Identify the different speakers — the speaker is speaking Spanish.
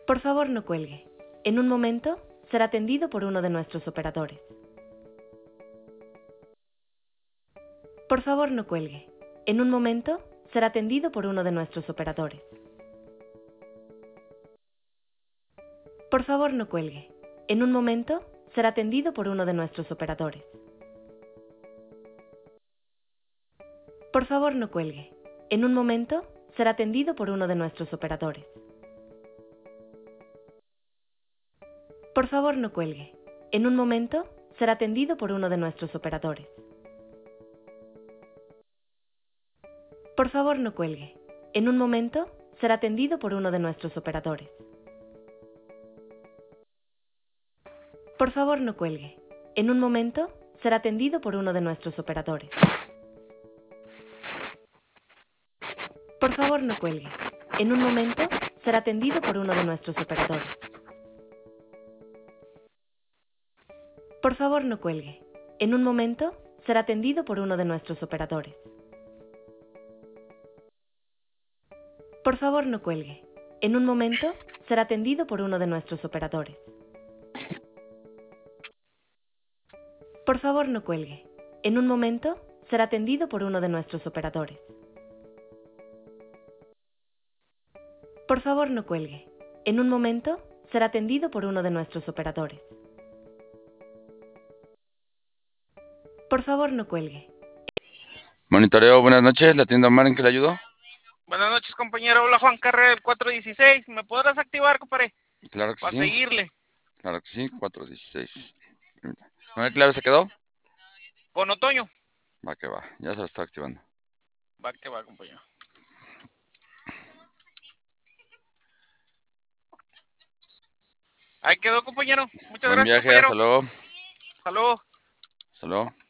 Speaker 1: Por favor, no cuelgue. En un momento será atendido por uno de nuestros operadores. Por favor, no cuelgue. En un momento será atendido por uno de nuestros operadores. Por favor, no cuelgue. En un momento será atendido por uno de nuestros operadores. Por favor, no cuelgue. En un momento será atendido por uno de nuestros operadores. Por favor, no cuelgue. En un momento será atendido por uno de nuestros operadores. Por favor, no cuelgue. En un momento será atendido por uno de nuestros operadores. Por favor, no cuelgue. En un momento será atendido por uno de nuestros operadores. Por favor, no cuelgue. En un momento será atendido por uno de nuestros operadores. Por favor, no cuelgue. En un momento será atendido por uno de nuestros operadores. Por favor, no cuelgue. En un momento será atendido por uno de nuestros operadores. Por favor, no cuelgue. En un momento será atendido por uno de nuestros operadores. Por favor, no cuelgue. En un momento será atendido por uno de nuestros operadores. Por favor, no cuelgue.
Speaker 2: Monitoreo, buenas noches. ¿La tienda Omar en qué le ayudo?
Speaker 3: Buenas noches, compañero. Hola, Juan Carrera del 416. ¿Me podrás activar, compadre?
Speaker 2: Claro que
Speaker 3: Para
Speaker 2: sí.
Speaker 3: seguirle.
Speaker 2: Claro que sí, 416. ¿Con qué clave se quedó?
Speaker 3: Con Otoño.
Speaker 2: Va que va, ya se lo está activando.
Speaker 3: Va que va, compañero. Ahí quedó, compañero. Muchas
Speaker 2: Buen
Speaker 3: gracias,
Speaker 2: viaje,
Speaker 3: compañero.
Speaker 2: hasta luego.
Speaker 3: Hasta luego.
Speaker 2: Hasta luego.